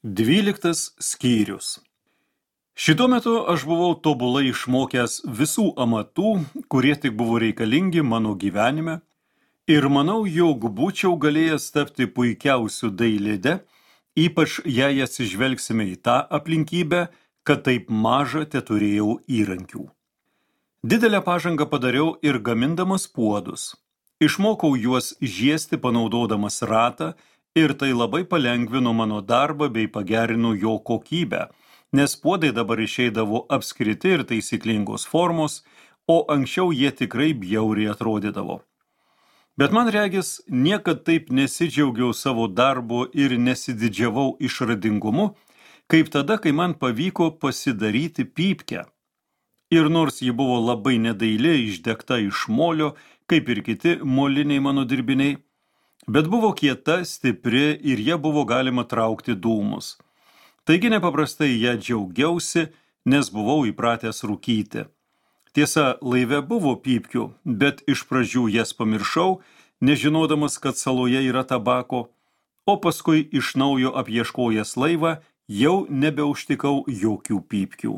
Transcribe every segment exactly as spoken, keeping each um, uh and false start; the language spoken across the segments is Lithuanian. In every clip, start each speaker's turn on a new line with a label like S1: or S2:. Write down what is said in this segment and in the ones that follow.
S1: Dvyliktas skyrius. Šituo metu aš buvau tobulai išmokęs visų amatų, kurie tik buvo reikalingi mano gyvenime, ir manau, jog būčiau galėjęs tapti puikiausiu dailide, ypač jei atsižvelgsime į tą aplinkybę, kad taip maža teturėjau įrankių. Didelę pažangą padariau ir gamindamas puodus. Išmokau juos žiesti panaudodamas ratą, ir tai labai palengvino mano darbą bei pagerino jo kokybę, nes puodai dabar išeidavo apskriti ir taisyklingos formos, o anksčiau jie tikrai bjauriai atrodydavo. Bet man regis, niekad taip nesidžiaugiau savo darbo ir nesididžiavau išradingumu, kaip tada, kai man pavyko pasidaryti pypkę. Ir nors ji buvo labai nedaili, išdegta iš molio, kaip ir kiti moliniai mano dirbiniai, bet buvo kieta, stipri ir ją buvo galima traukti dūmus. Taigi nepaprastai ją džiaugiausi, nes buvau įpratęs rūkyti. Tiesa, laive buvo pypkių, bet iš pradžių jas pamiršau, nežinodamas, kad saloje yra tabako, o paskui iš naujo apieškojęs laivą jau nebeužtikau jokių pypkių.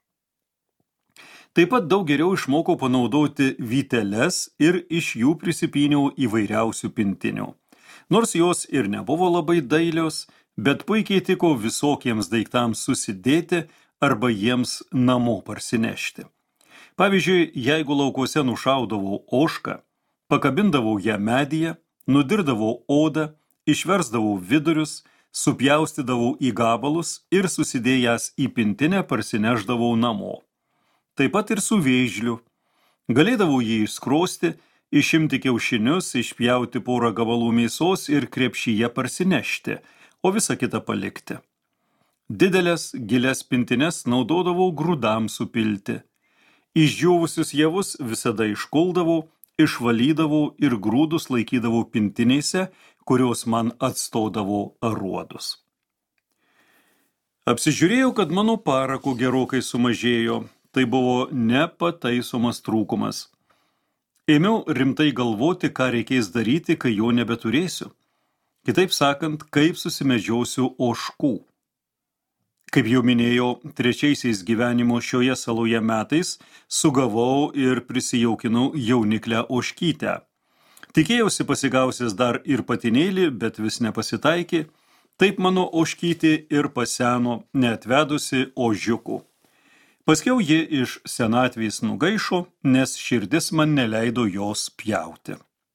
S1: Taip pat daug geriau išmokau panaudoti vyteles ir iš jų prisipyniau įvairiausių pintinių. Nors jos ir nebuvo labai dailios, bet puikiai tiko visokiems daiktams susidėti arba jiems namo parsinešti. Pavyzdžiui, jeigu laukuose nušaudavau ožką, pakabindavau ją medyje, nudirdavau odą, išversdavau vidurius, supjaustydavau į gabalus ir susidėjęs į pintinę parsineždavau namo. Taip pat ir su vėžliu. Galėdavau jį išskrosti, išimti kiaušinius, išpjauti porą gabalų mėsos ir krepšyje parsinešti, o visą kitą palikti. Didelės, gilias pintines naudodavau grūdams supilti. Išdžiūvusius javus visada iškuldavau, išvalydavau ir grūdus laikydavau pintinėse, kurios man atstodavo aruodus. Apsižiūrėjau, kad mano parako gerokai sumažėjo. Tai buvo nepataisomas trūkumas. Ėmiau rimtai galvoti, ką reikės daryti, kai jo nebeturėsiu. Kitaip sakant, kaip susimedžiosiu ožkų. Kaip jau minėjau, trečiaisiais gyvenimo šioje saloje metais sugavau ir prisijaukinau jauniklę ožkytę. Tikėjausi pasigausias dar ir patinėlį, bet vis nepasitaikė. Taip mano ožkytė ir paseno, neatvedusi ožiukų. Paskiau ji iš senatvės nugaišo, nes širdis man neleido jos pjauti.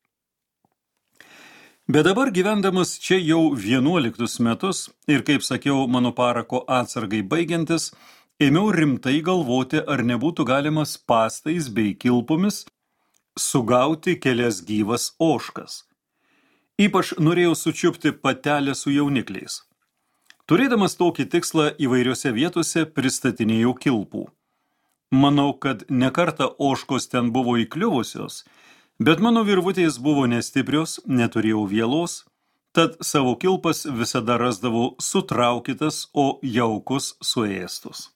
S1: Bet dabar gyvendamas čia jau vienuoliktus metus ir, kaip sakiau, mano parako atsargai baigiantis, ėmiau rimtai galvoti, ar nebūtų galima spąstais bei kilpomis sugauti kelias gyvas ožkas. Ypač norėjau sučiupti patelę su jaunikliais. Turėdamas tokį tikslą įvairiose vietose pristatinėjau kilpų. Manau, kad ne kartą ožkos ten buvo įkliuvusios, bet mano virvutės buvo nestiprios, neturėjau vielos, tad savo kilpas visada rasdavau sutraukytas, o jaukus suėstus.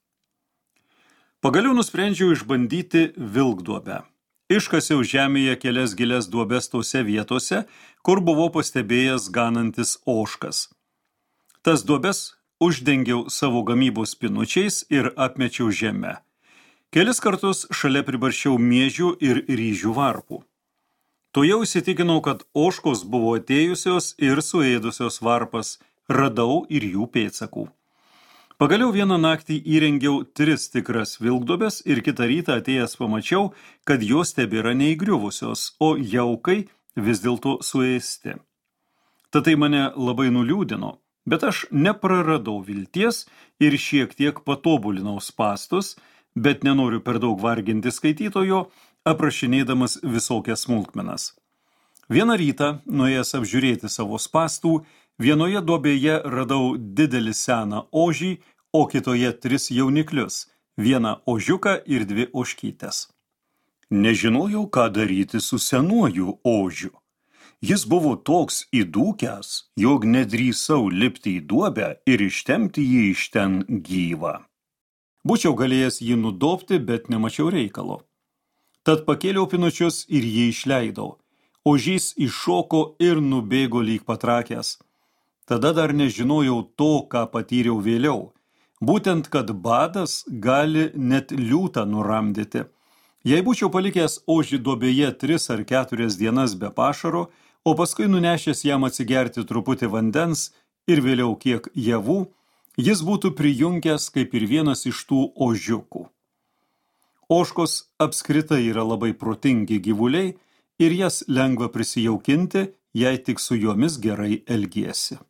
S1: Pagaliau nusprendžiau išbandyti vilkduobę. Iškasiau žemėje kelias gilias duobes tose vietose, kur buvau pastebėjęs ganantis ožkas. Tas duobes uždengiau savo gamybos spinučiais ir apmečiau žemę. Kelis kartus šalia pribaršiau miežių ir ryžių varpų. Tuojau įsitikinau, kad ožkos buvo atėjusios ir suėdusios varpas, radau ir jų pėdsakų. Pagaliau vieną naktį įrengiau tris tikras vilkduobes ir kitą rytą atėjęs pamačiau, kad jos tebėra neįgriuvusios, o jaukai vis dėlto suėsti. Tad tai mane labai nuliūdino. Bet aš nepraradau vilties ir šiek tiek patobulinau spąstus, bet nenoriu per daug varginti skaitytojo, aprašinėdamas visokias smulkmenas. Vieną rytą, nuėjęs apžiūrėti savo spąstų, vienoje duobėje radau didelį seną ožį, o kitoje tris jauniklius, vieną ožiuką ir dvi ožkytes. Nežinojau, ką daryti su senuoju ožiu. Jis buvo toks įdūkęs, jog nedrįsau lipti į duobę ir ištempti jį iš ten gyvą. Būčiau galėjęs jį nudobti, bet nemačiau reikalo. Tad pakėliau pinučius ir jį išleidau. Ožys iššoko ir nubėgo lyg patrakęs. tada dar nežinojau to, ką patyriau vėliau. Būtent, kad badas gali net liūtą nuramdyti. Jei būčiau palikęs ožį duobėje tris ar keturias dienas be pašaro, o paskui nunešęs jam atsigerti truputį vandens ir vėliau kiek javų, jis būtų prijungęs kaip ir vienas iš tų ožiukų. Ožkos apskritai yra labai protingi gyvuliai ir jas lengva prisijaukinti, jei tik su jomis gerai elgiesi.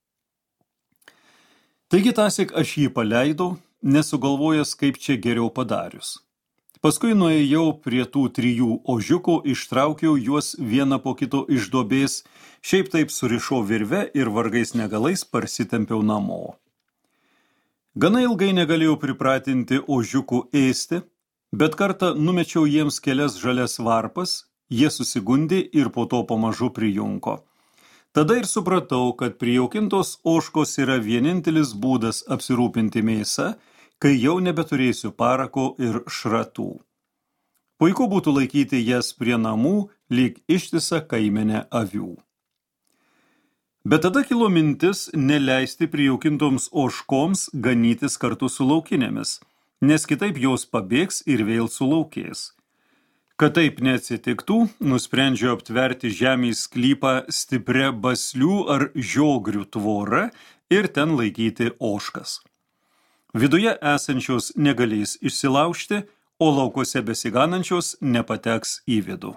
S1: Taigi tąsyk aš jį paleidau, nesugalvojęs, kaip čia geriau padarius. Paskui nuėjau prie tų trijų ožiukų, ištraukiau juos vieną po kito iš duobės, šiaip taip surišau virve ir vargais negalais parsitempiau namo. Gana ilgai negalėjau pripratinti ožiukų ėsti, bet kartą numečiau jiems kelias žalias varpas, jie susigundė ir po to pamažu prijunko. Tada ir supratau, kad prijaukintos ožkos yra vienintelis būdas apsirūpinti mėsa, kai jau nebeturėsiu parako ir šratų. Puiku būtų laikyti jas prie namų, lyg ištisą kaimenę avių. Bet tada kilo mintis neleisti prijaukintoms ožkoms ganytis kartu su laukinėmis, nes kitaip jos pabėgs ir vėl sulaukės. Kad taip neatsitiktų, nusprendžiau aptverti žemės sklypą stipria baslių ar žiogrių tvora ir ten laikyti ožkas. Viduje esančios negalės išsilaužti, o laukose besiganančios nepateks į vidų.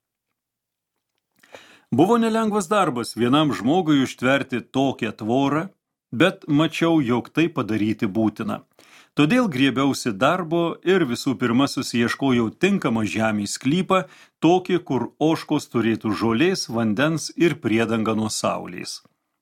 S1: Buvo nelengvas darbas vienam žmogui užtverti tokią tvorą, bet mačiau, jog tai padaryti būtina. Todėl griebiausi darbo ir visų pirma susiieškojau tinkamą žemės sklypą, tokį, kur ožkos turėtų žolės, vandens ir priedangą nuo saulės.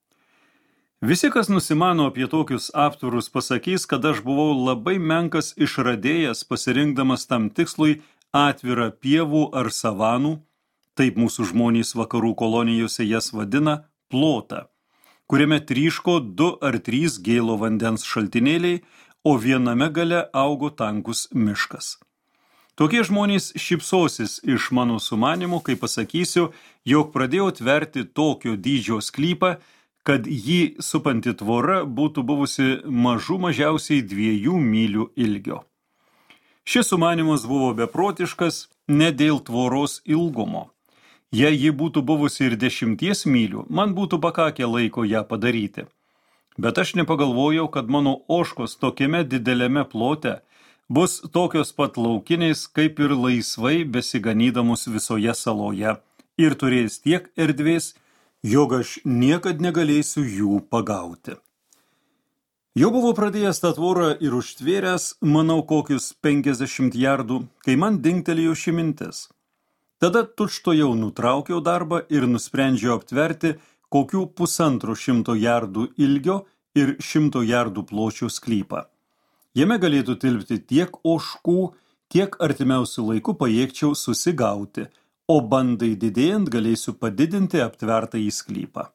S1: Visi, kas nusimano apie tokius aptvarus, pasakys, kad aš buvau labai menkas išradėjas, pasirinkdamas tam tikslui atvirą pievų ar savanų, taip mūsų žmonės vakarų kolonijose jas vadina, plotą, kuriame tryško du ar trys gėlo vandens šaltinėliai, o viename gale augo tankus miškas. Tokie žmonės šypsosis iš mano sumanimų, kai pasakysiu, jog pradėjau tverti tokio dydžio sklypą, kad jį supanti tvora būtų buvusi mažų mažiausiai dviejų mylių ilgio. Šis sumanimas buvo beprotiškas ne dėl tvoros ilgumo. Jei ji būtų buvusi ir dešimties mylių, man būtų pakakę laiko ją padaryti. Bet aš nepagalvojau, kad mano ožkos tokiame dideliame plote bus tokios pat laukiniais, kaip ir laisvai besiganydamos visoje saloje ir turės tiek erdvės, jog aš niekad negalėsiu jų pagauti. Jau buvau pradėjęs tą tvorą ir užtvėręs, manau, kokius penkiasdešimt jardų, kai man dingtelėjo ši mintis. Tada tučtojau nutraukiau darbą ir nusprendžiau aptverti kokių pusantro šimto jardų ilgio ir šimto jardų pločio sklypą. Jame galėtų tilpti tiek ožkų, kiek artimiausiu laiku pajėgčiau susigauti, o bandai didėjant galėsiu padidinti aptvertą į sklypą.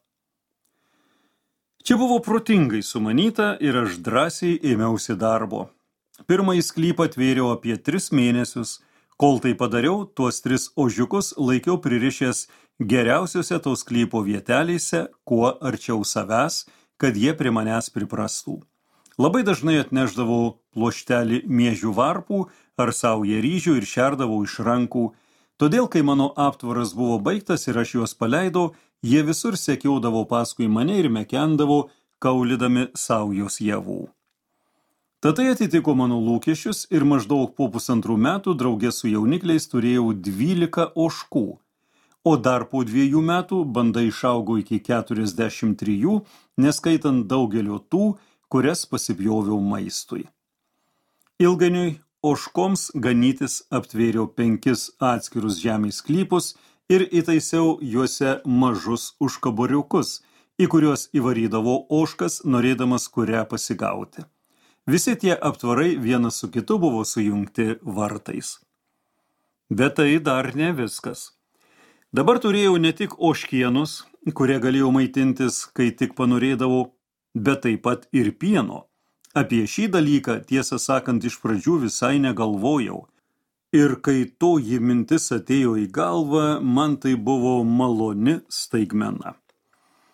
S1: Čia buvo protingai sumanyta ir aš drąsiai ėmiausi darbo. Pirmąjį sklypą tvėriau apie tris mėnesius, kol tai padariau, tuos tris ožiukus laikiau pririšęs geriausiose to sklypo vietelėse, kuo arčiau savęs, kad jie prie manęs priprastų. Labai dažnai atnešdavau pluoštelį miežių varpų ar saują ryžių ir šerdavau iš rankų. Todėl, kai mano aptvaras buvo baigtas ir aš juos paleidau, jie visur sekiodavo paskui mane ir mekendavo, kaulydami saujos javų. Tad tai atitiko mano lūkesčius ir maždaug po pusantrų metų drauge su jaunikliais turėjau dvylika ožkų, o dar po dviejų metų banda išaugo iki keturiasdešimt trijų, neskaitant daugelio tų, kurias pasipjoviau maistui. Ilgainiui ožkoms ganytis aptvėriau penkis atskirus žemės sklypus ir įtaisiau juose mažus užkaboriukus, į kuriuos įvarydavo ožkas, norėdamas kurią pasigauti. Visi tie aptvarai vienas su kitu buvo sujungti vartais. Bet tai dar ne viskas. Dabar turėjau ne tik ožkienus, kurie galėjau maitintis, kai tik panorėdavau, bet taip pat ir pieno. Apie šį dalyką, tiesą sakant, iš pradžių visai negalvojau. Ir kai toji mintis atėjo į galvą, man tai buvo maloni staigmena.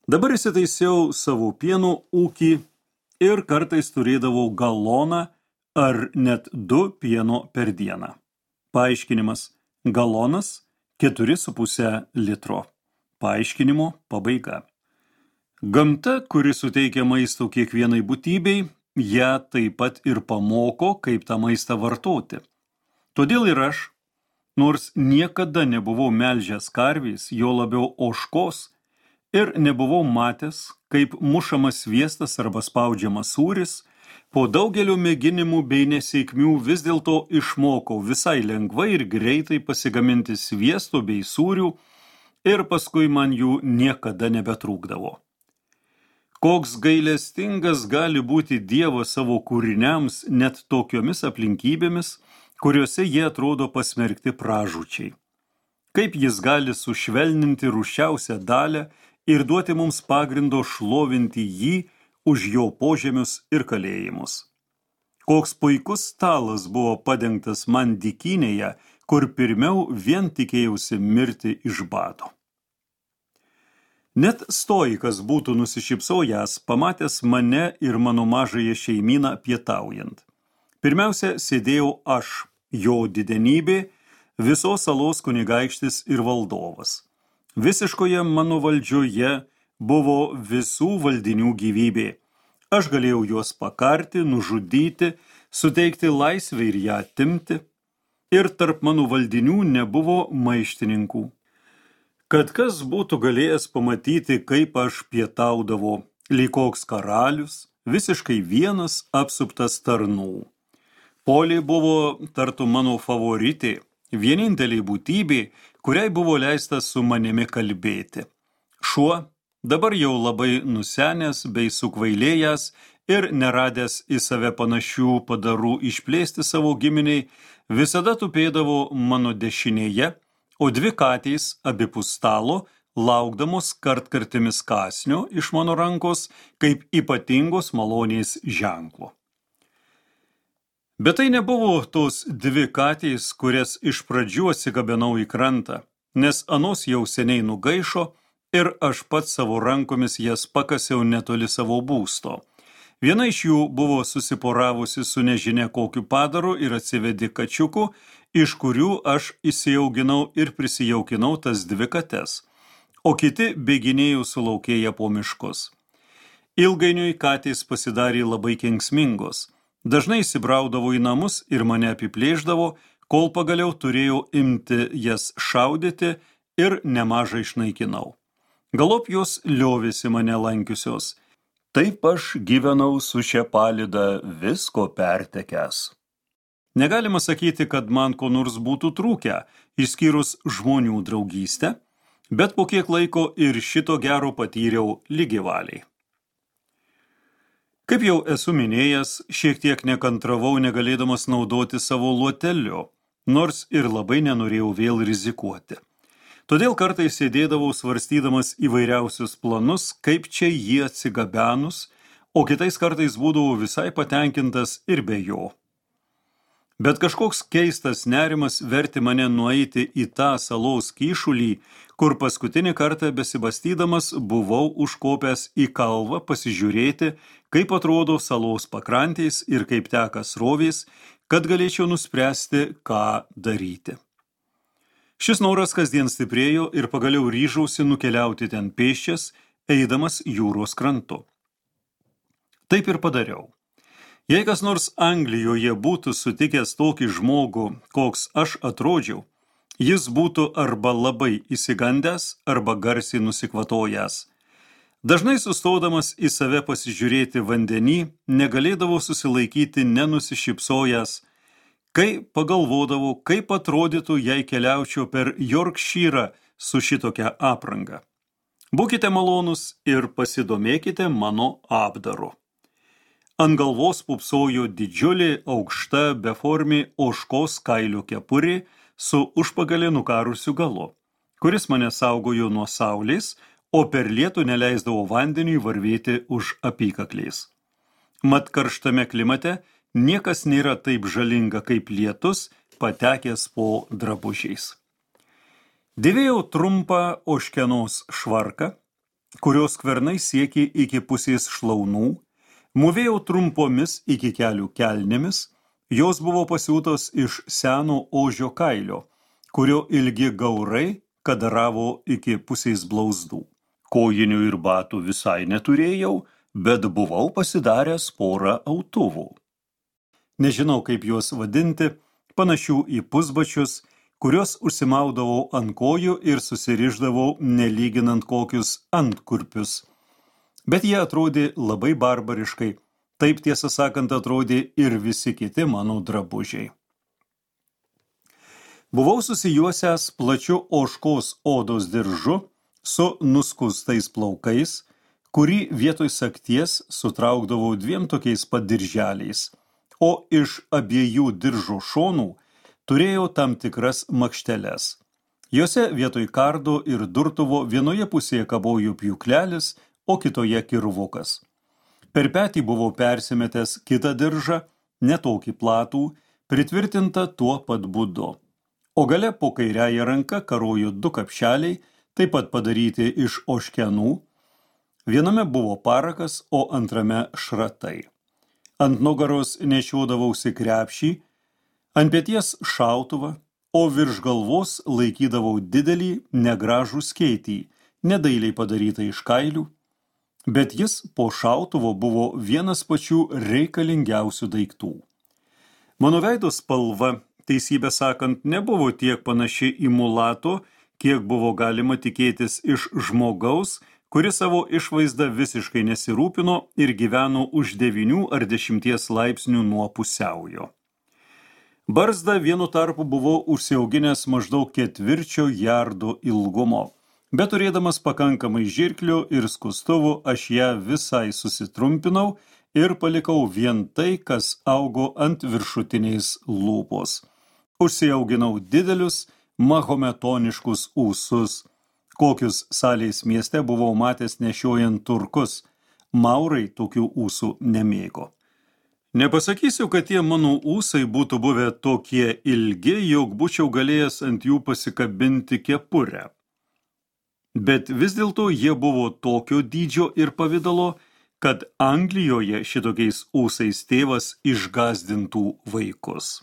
S1: Dabar įsitaisiau savo pieno ūkį ir kartais turėdavau galoną ar net du pieno per dieną. Paaiškinimas: galonas keturi su puse litro. Paaiškinimo pabaiga. Gamta, kuri suteikia maisto kiekvienai būtybei, ją taip pat ir pamoko, kaip tą maistą vartoti. Todėl ir aš, nors niekada nebuvau melžęs karvės, jo labiau ožkos, ir nebuvau matęs, kaip mušamas sviestas arba spaudžiamas sūris, po daugelio mėginimų bei nesėkmių vis dėlto išmokau visai lengvai ir greitai pasigaminti sviesto bei sūrių, ir paskui man jų niekada nebetrūkdavo. Koks gailestingas gali būti Dievas savo kūriniams net tokiomis aplinkybėmis, kuriuose jie atrodo pasmerkti pražūčiai. Kaip jis gali sušvelninti rūsčiausią dalią ir duoti mums pagrindo šlovinti jį už jo požemius ir kalėjimus. Koks puikus stalas buvo padengtas man dykynėje, kur pirmiau vien tikėjausi mirti iš bado. Net stoikas būtų nusišypsojęs, pamatęs mane ir mano mažąją šeimyną pietaujant. Pirmiausia, sėdėjau aš, jo didenybė, visos salos kunigaikštis ir valdovas. Visiškoje mano valdžioje buvo visų valdinių gyvybė. Aš galėjau juos pakarti, nužudyti, suteikti laisvę ir ją atimti. Ir tarp mano valdinių nebuvo maištininkų. Kad kas būtų galėjęs pamatyti, kaip aš pietaudavo, lyg koks karalius, visiškai vienas apsuptas tarnų. Polė buvo tartu mano favoritė, vienintelė būtybė, kuriai buvo leista su manimi kalbėti. Šuo, dabar jau labai nusenęs bei sukvailėjęs ir neradęs į save panašių padarų išplėsti savo giminiai, visada tupėdavo mano dešinėje, o dvi katės abipus stalo, laukdamos kartkartimis kąsnio iš mano rankos, kaip ypatingos malonės ženklo. Bet tai nebuvo tos dvi katės, kurias iš pradžių atsigabenau į krantą, nes anos jau seniai nugaišo ir aš pats savo rankomis jas pakasiau netoli savo būsto. Viena iš jų buvo susiporavusi su nežinia kokiu padaru ir atsivedė kačiukų, iš kurių aš įsiauginau ir prisijaukinau tas dvi kates, o kiti bėginėjo sulaukėję po miškus. Ilgainiui katės pasidarė labai kenksmingos, dažnai įsibraudavo į namus ir mane apiplėždavo, kol pagaliau turėjau imti jas šaudyti ir nemažai išnaikinau. Galop jos liovėsi mane lankiusios. Taip aš gyvenau su šia palyda visko pertekęs. Negalima sakyti, kad man ko nors būtų trūkę, išskyrus žmonių draugystę, bet po kiek laiko ir šito gero patyriau lygiavaliai. Kaip jau esu minėjęs, šiek tiek nekantravau negalėdamas naudoti savo luoteliu, nors ir labai nenorėjau vėl rizikuoti. Todėl kartais sėdėdavau svarstydamas įvairiausius planus, kaip čia jį atsigabenus, o kitais kartais būdavau visai patenkintas ir be jo. Bet kažkoks keistas nerimas verti mane nueiti į tą salos kyšulį, kur paskutinį kartą besibastydamas buvau užkopęs į kalvą pasižiūrėti, kaip atrodo salos pakrantės ir kaip teka srovės, kad galėčiau nuspręsti, ką daryti. Šis noras kasdien stiprėjo ir pagaliau ryžausi nukeliauti ten pėsčias, eidamas jūros krantu. Taip ir padariau. Jei kas nors Anglijoje būtų sutikęs tokį žmogų, koks aš atrodžiau, jis būtų arba labai įsigandęs, arba garsiai nusikvatojęs. Dažnai sustodamas į save pasižiūrėti vandenį, negalėdavau susilaikyti nenusišypsojęs, kai pagalvodavau, kaip atrodytų, jei keliaučiau per Yorkshyrą su šitokia apranga. Būkite malonus ir pasidomėkite mano apdaru. Ant galvos pupsojo didžiulė, aukšta, beformė ožkos kailio kepurė su užpagalį nukarusiu galu, kuris mane saugojo nuo saulės, o per lietų neleisdavo vandeniui varvėti už apykakliais. Mat karštame klimate niekas nėra taip žalinga kaip lietus, patekęs po drabužiais. Dėvėjau trumpą ožkenos švarką, kurios skvernai siekė iki pusės šlaunų, mūvėjo trumpomis iki kelių kelnėmis, jos buvo pasiūtos iš seno ožio kailio, kurio ilgi gaurai kadaravo iki pusės blauzdų. Kojinių ir batų visai neturėjau, bet buvau pasidaręs porą autuvų. Nežinau, kaip juos vadinti, panašių į pusbačius, kurios užsimaudavau ant kojų ir susiriždavau nelyginant kokius antkurpius. Bet jie atrodė labai barbariškai, taip tiesą sakant atrodė ir visi kiti mano drabužiai. Buvau susijuosęs plačiu ožkos odos diržu su nuskustais plaukais, kurį vietoj sagties sutraukdavau dviem tokiais pat dirželiais, o iš abiejų diržo šonų turėjo tam tikras makšteles. Jose vietoj kardo ir durtuvo vienoje pusėje kabojo pjūklelis, o kitoje kirvukas. Per petį buvau persimetęs kitą diržą, netokį platų, pritvirtintą tuo pat būdu. O gale po kairiąją ranką karojo du kapšeliai, taip pat padaryti iš ožkenų. Viename buvo parakas, o antrame šratai. Ant nugaros nešiodavausi krepšį, ant peties šautuvą, o virš galvos laikydavau didelį negražų skėtį, nedailiai padarytą iš kailių, bet jis po šautuvo buvo vienas pačių reikalingiausių daiktų. Mano veido spalva, teisybę sakant, nebuvo tiek panaši į mulato, kiek buvo galima tikėtis iš žmogaus, kuris savo išvaizdą visiškai nesirūpino ir gyveno už devynių ar dešimties laipsnių nuo pusiaujo. Barzdą vienu tarpu buvau užsiauginęs maždaug ketvirčio jardo ilgumo, bet turėdamas pakankamai žirklių ir skustuvų aš ją visai susitrumpinau ir palikau vien tai, kas augo ant viršutiniais lūpos. Užsiauginau didelius mahometoniškus ūsus, kokius salės mieste buvau matęs nešiojant turkus. Maurai tokių ūsų nemėgo. Nepasakysiu, kad tie mano ūsai būtų buvę tokie ilgi, jog būčiau galėjęs ant jų pasikabinti kepurę. Bet vis dėlto jie buvo tokio dydžio ir pavidalo, kad Anglijoje šitokiais ūsais tėvas išgąsdintų vaikus.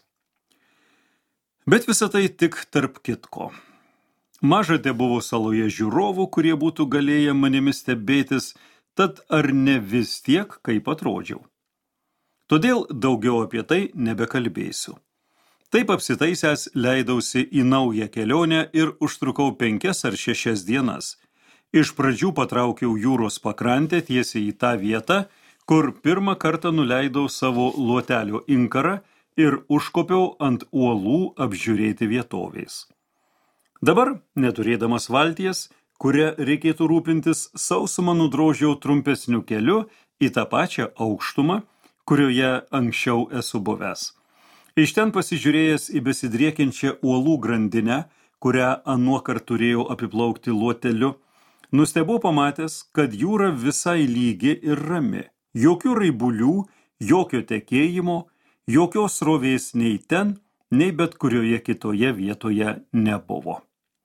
S1: Bet visa tai tik tarp kitko. Maža te buvo saloje žiūrovų, kurie būtų galėję manimi stebėtis, tad ar ne vis tiek, kaip atrodžiau. Todėl daugiau apie tai nebekalbėsiu. Taip apsitaisęs leidausi į naują kelionę ir užtrukau penkias ar šešias dienas. Iš pradžių patraukiau jūros pakrantę tiesiai į tą vietą, kur pirmą kartą nuleidau savo luotelio inkarą ir užkopiau ant uolų apžiūrėti vietovės. Dabar, neturėdamas valties, kuria reikėtų rūpintis, sausumą nudrožiau trumpesniu keliu į tą pačią aukštumą, kurioje anksčiau esu buvęs. Iš ten pasižiūrėjęs į besidriekiančią uolų grandinę, kurią anuokart turėjau apiplaukti luoteliu, nustebau pamatęs, kad jūra visai lygi ir rami. Jokių raibulių, jokio tekėjimo, jokios srovės nei ten, nei bet kurioje kitoje vietoje nebuvo.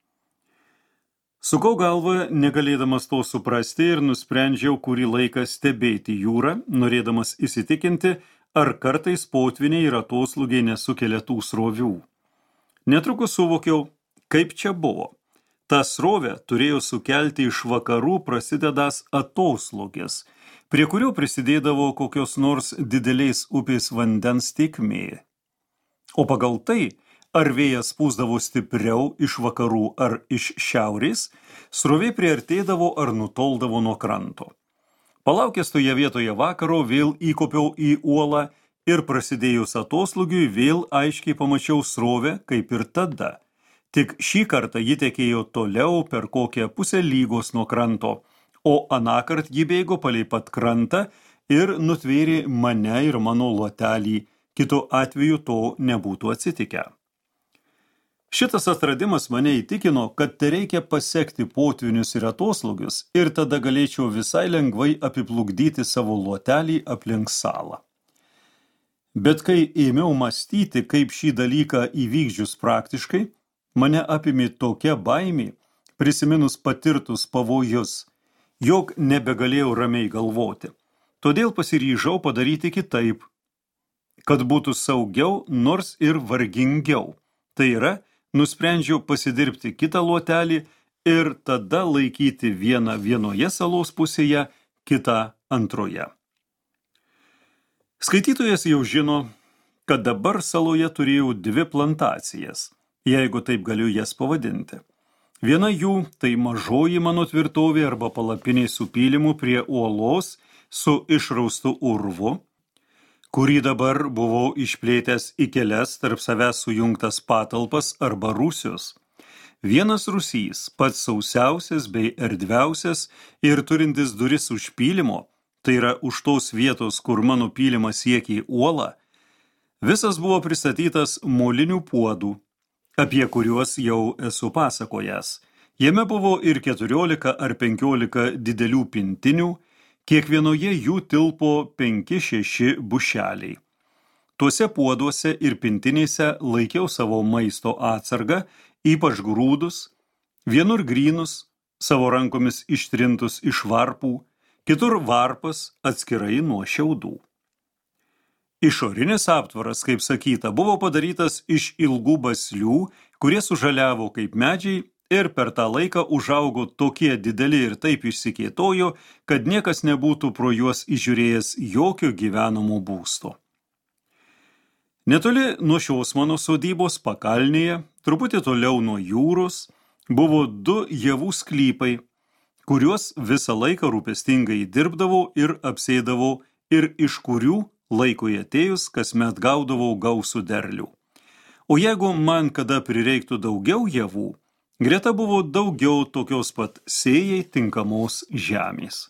S1: Sukau galvą, negalėdamas to suprasti, ir nusprendžiau kurį laiką stebėti jūrą, norėdamas įsitikinti, ar kartais potviniai ir atoslūgiai nesukelia tų srovių. Netrukus suvokiau, kaip čia buvo. Ta srovė turėjo sukelti iš vakarų prasidedąs atoslūgis, prie kurio prisidėdavo kokios nors dideliais upės vandens tėkmė. O pagal tai, ar vėjas pūsdavo stipriau iš vakarų ar iš šiaurės, srovė priartėdavo ar nutoldavo nuo kranto. Palaukęs toje vietoje vakaro vėl įkopiau į uolą ir prasidėjus atoslūgiui vėl aiškiai pamačiau srovę kaip ir tada. Tik šį kartą ji tekėjo toliau per kokią pusę lygos nuo kranto, o anąkart ji bėgo palei pat krantą ir nutvėrė mane ir mano luotelį, kitu atveju to nebūtų atsitikę. Šitas atradimas mane įtikino, kad tereikia pasekti potvinius ir atoslūgius ir tada galėčiau visai lengvai apiplukdyti savo luotelį aplink salą. Bet kai ėmiau mąstyti, kaip šį dalyką įvykdžius praktiškai, mane apimė tokia baimė, prisiminus patirtus pavojus, jog nebegalėjau ramiai galvoti. Todėl pasiryžau padaryti kitaip, kad būtų saugiau, nors ir vargingiau. Tai yra, nusprendžiau pasidirbti kitą lotelį ir tada laikyti vieną vienoje salos pusėje, kitą antroje. Skaitytojas jau žino, kad dabar saloje turėjau dvi plantacijas, jeigu taip galiu jas pavadinti. Viena jų tai mažoji mano tvirtovė arba palapinė su pylimu prie uolos su išraustu urvu, kurį dabar buvau išplėtęs į kelias tarp savęs sujungtas patalpas arba rūsius. Vienas rūsys, pats sausiausias bei erdviausias ir turintis duris už pylimo, tai yra už tos vietos, kur mano pylimas siekia į uolą, visas buvo pristatytas molinių puodų, apie kuriuos jau esu pasakojęs. Jame buvo ir keturiolika ar penkiolika didelių pintinių, kiekvienoje jų tilpo penki šeši bušeliai. Tuose puoduose ir pintinėse laikiau savo maisto atsargą, ypač grūdus, vienur grynus, savo rankomis ištrintus iš varpų, kitur varpas atskirai nuo šiaudų. Išorinis aptvaras, kaip sakyta, buvo padarytas iš ilgų baslių, kurie sužaliavo kaip medžiai ir per tą laiką užaugo tokie dideli ir taip išsikėtojo, kad niekas nebūtų pro juos įžiūrėjęs jokio gyvenamo būsto. Netoli nuo šios mano sodybos pakalnėje, truputį toliau nuo jūros, buvo du javų sklypai, kuriuos visą laiką rūpestingai dirbdavau ir apsėdavau ir iš kurių laikui atėjus kasmet gaudavau gausų derlių. O jeigu man kada prireiktų daugiau javų, greta buvo daugiau tokios pat sėjai tinkamos žemės.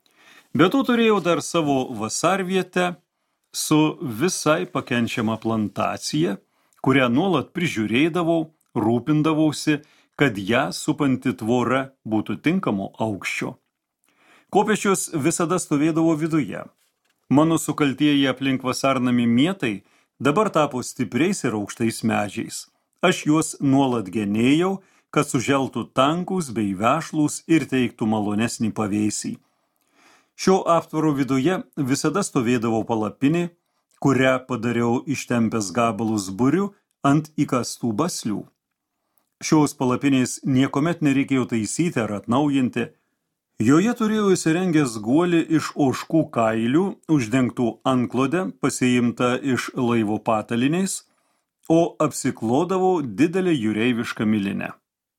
S1: Be to turėjau dar savo vasarvietę su visai pakenčiama plantacija, kurią nuolat prižiūrėdavau, rūpindavausi, kad ją supanti tvora būtų tinkamo aukščio. Kopėčios visada stovėdavo viduje. Mano sukaltieji aplink vasarnamį mietai dabar tapo stipriais ir aukštais medžiais. Aš juos nuolat genėjau, kad suželtų tankus bei vešlūs ir teiktų malonesnį pavėsį. Šio aptvaro viduje visada stovėdavo palapinė, kurią padariau ištempęs gabalus burių ant įkastų baslių. Šios palapinės niekomet nereikėjo taisyti ar atnaujinti. Joje turėjau įsirengęs guolį iš ožkų kailių, uždengtų antklodę, pasiimtą iš laivo pataliniais, o apsiklodavau didelę jūreivišką milinę.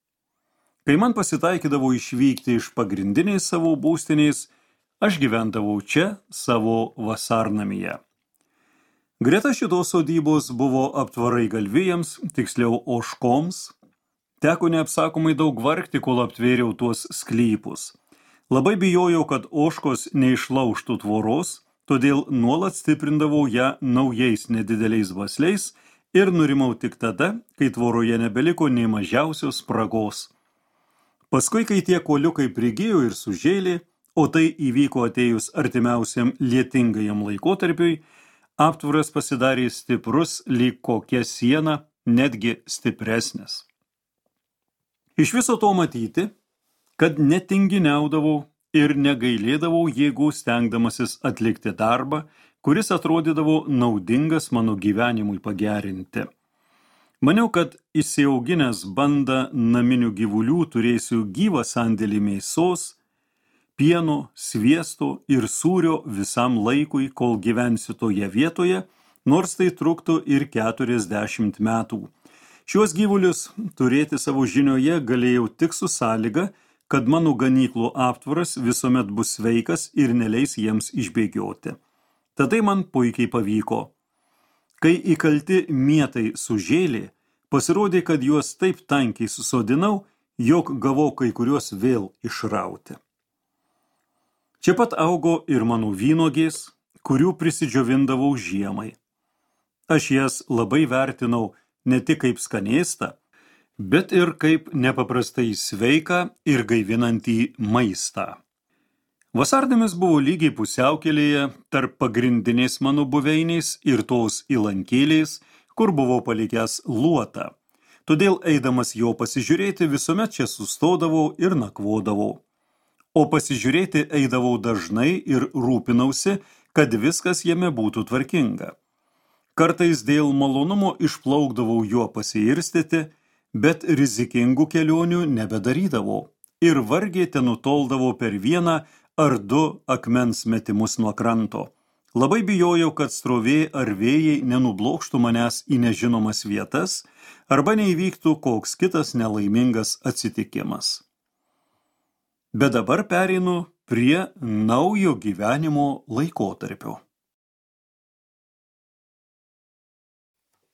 S1: Kai man pasitaikydavo išvykti iš pagrindinės savo būstinės, aš gyvendavau čia savo vasarnamyje. Greta šitos sodybos buvo aptvarai galvijams, tiksliau ožkoms. Teko neapsakomai daug vargti, kol aptvėriau tuos sklypus. Labai bijojau, kad ožkos neišlaužtų tvoros, todėl nuolat stiprindavau ją naujais nedideliais basliais ir nurimau tik tada, kai tvoroje nebeliko nei mažiausios spragos. Paskui, kai tie kuoliukai prigijo ir sužėlė, o tai įvyko atėjus artimiausiam lietingajam laikotarpiui, aptvaras pasidarė stiprus lyg kokia siena, netgi stipresnis. Iš viso to matyti, kad netinginiaudavau ir negailėdavau jėgų stengdamasis atlikti darbą, kuris atrodydavo naudingas mano gyvenimui pagerinti. Maniau, kad įsiauginęs bandą naminių gyvulių turėsiu gyvą sandėlį mėsos, pieno, sviesto ir sūrio visam laikui, kol gyvensiu toje vietoje, nors tai truktų ir keturiasdešimt metų. Šiuos gyvulius turėti savo žinioje galėjau tik su sąlyga, kad mano ganyklų aptvaras visuomet bus sveikas ir neleis jiems išbėgioti. Tada man puikiai pavyko. Kai įkalti mietai sužėlė, pasirodė, kad juos taip tankiai susodinau, jog gavau kai kuriuos vėl išrauti. Čia pat augo ir mano vynuogės, kurių prisidžiovindavau žiemai. Aš jas labai vertinau ne tik kaip skanėstą, bet ir kaip nepaprastai sveiką ir gaivinantį maistą. Vasarnamis buvo lygiai pusiaukelėje tarp pagrindinės mano buveinės ir tos įlankėlės, kur buvau palikęs luotą. Todėl eidamas jo pasižiūrėti visuomet čia sustodavau ir nakvodavau. o pasižiūrėti eidavau dažnai ir rūpinausi, kad viskas jame būtų tvarkinga. Kartais dėl malonumo išplaukdavau juo pasiirstyti, bet rizikingų kelionių nebedarydavau ir vargiai tenutoldavau per vieną ar du akmens metimus nuo kranto. Labai bijojau, kad srovė ar vėjai nenublokštų manęs į nežinomas vietas arba neįvyktų koks kitas nelaimingas atsitikimas. Bet dabar pereinu prie naujo gyvenimo laikotarpio.